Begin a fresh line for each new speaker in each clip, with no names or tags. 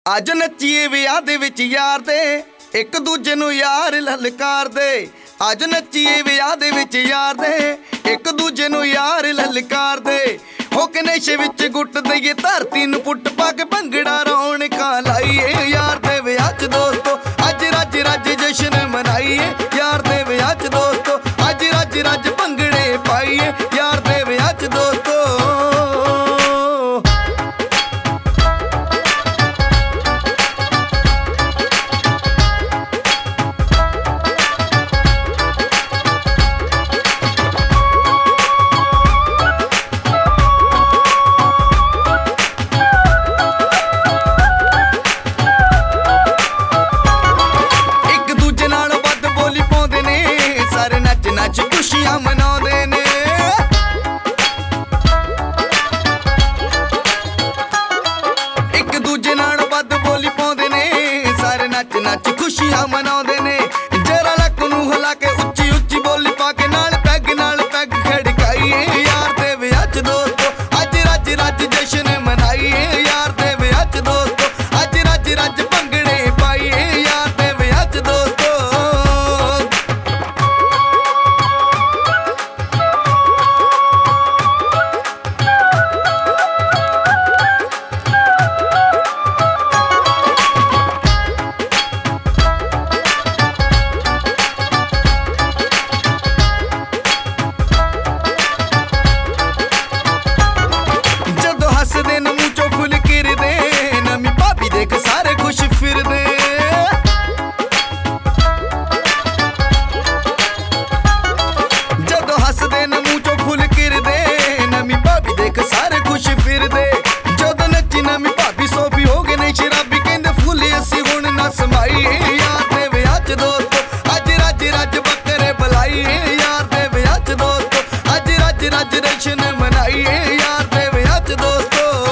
ਅੱਜ ਨੱਚੀਏ ਵਿਆਹ ਦੇ ਵਿੱਚ ਯਾਰ ਦੇ, ਇੱਕ ਦੂਜੇ ਨੂੰ ਯਾਰ ਲਲਕਾਰਦੇ। ਅੱਜ ਨੱਚੀਏ ਵਿਆਹ ਦੇ ਵਿੱਚ ਯਾਰ ਦੇ, ਇੱਕ ਦੂਜੇ ਨੂੰ ਯਾਰ ਲਲਕਾਰਦੇ। ਹੋ ਕੇ ਨਸ਼ੇ ਵਿੱਚ ਗੁੱਟ ਦਈਏ ਧਰਤੀ ਨੂੰ ਪੁੱਟ ਪਾ ਕੇ ਭੰਗੜਾ ਰੌਣਕਾਂ ਲਾਈਏ। ਯਾਰ ਦੇ ਵਿਆਹ 'ਚ ਦੋਸਤੋ ਅੱਜ ਰੱਜ ਰੱਜ ਜਸ਼ਨ ਮਨਾਈਏ। ਯਾਰ ਦੇ ਵਿਆਹ 'ਚ ਦੋਸਤੋ ਅੱਜ ਰੱਜ ਰੱਜ ਭੰਗੜੇ ਪਾਈਏ। ਯਾਰ ਦੇ ਵਿਆਹ 'ਚ ਦੋਸਤੋ ਖੁਸ਼ੀਆਂ ਮਨਾਉਂਦੇ ਨੇ। ਇੱਕ ਦੂਜੇ ਨਾਲ ਵੱਧ ਬੋਲੀ ਪਾਉਂਦੇ ਨੇ, ਸਾਰੇ ਨੱਚ ਨੱਚ ਖੁਸ਼ੀਆਂ ਮਨਾਉਂਦੇ ਨੇ। ਜਰਾ ਲੱਕ ਨੂੰ ਹਿਲਾ ਕੇ ਉੱਚੀ ਉੱਚੀ ਬੋਲੀ ਪਾ ਕੇ ਨਾਲ ਪੈਗ ਖੜਕਾਈਏ। ਯਾਰ ਦੇ ਵਿਆਹ 'ਚ ਦੋਸਤੋ ਅੱਜ ਰੱਜ ਰੱਜ ਜਸ਼ਨ ਮਨਾਈਏ। ਯਾਰ ਦੇ ਵਿਆਹ 'ਚ ਦੋਸਤੋ ਅੱਜ ਰੱਜ ਰੱਜ ਭੰਗੜੇ ਪਾਈਏ। ਯਾਰ ਦੇ ਵਿਆਹ 'ਚ ਦੋਸਤੋ ਹੱਸਦੇ ਨੇ ਮੂੰਹ ਚੋਂ ਫੁੱਲ ਕਿਰਦੇ, ਨਵੀਂ ਭਾਬੀ ਦੇਖ ਸਾਰੇ ਖੁਸ਼ ਫਿਰਦੇ। ਜਦੋਂ ਹੱਸਦੇ ਨੇ ਮੂੰਹ ਚੋਂ ਫੁੱਲ ਕਿਰਦੇ, ਨਵੀਂ ਭਾਬੀ ਦੇਖ ਸਾਰੇ ਖੁਸ਼ ਫਿਰਦੇ। ਜਦੋਂ ਨੱਚੀ ਨਵੀਂ ਭਾਬੀ ਸੋਫੀ ਹੋ ਗਏ ਨੇ ਸ਼ਰਾਬੀ, ਕਹਿੰਦੇ ਫੁੱਲ ਅਸੀਂ ਹੁਣ ਨਾ ਸਮਾਈਏ। ਯਾਰ ਦੇ ਵਿਆਹ 'ਚ ਦੋਸਤੋ ਅੱਜ ਰੱਜ ਰੱਜ ਬੱਕਰੇ ਬੁਲਾਈਏ। ਯਾਰ ਦੇ ਵਿਆਹ 'ਚ ਦੋਸਤੋ ਅੱਜ ਰੱਜ ਰੱਜ ਜਸ਼ਨ ਮਨਾਈਏ। ਯਾਰ ਦੇ ਵਿਆਹ 'ਚ ਦੋਸਤੋ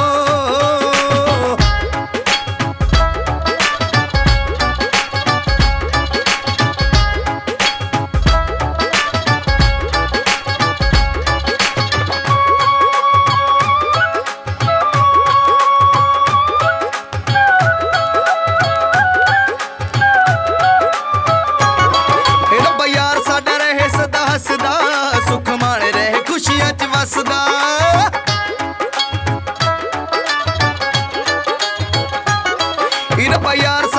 ਹੱਸਦਾ ਸੁਖ ਮਾਣ ਰਹੇ ਖੁਸ਼ੀਆਂ 'ਚ ਵਸਦਾ। ਰੱਬਾ ਯਾਰ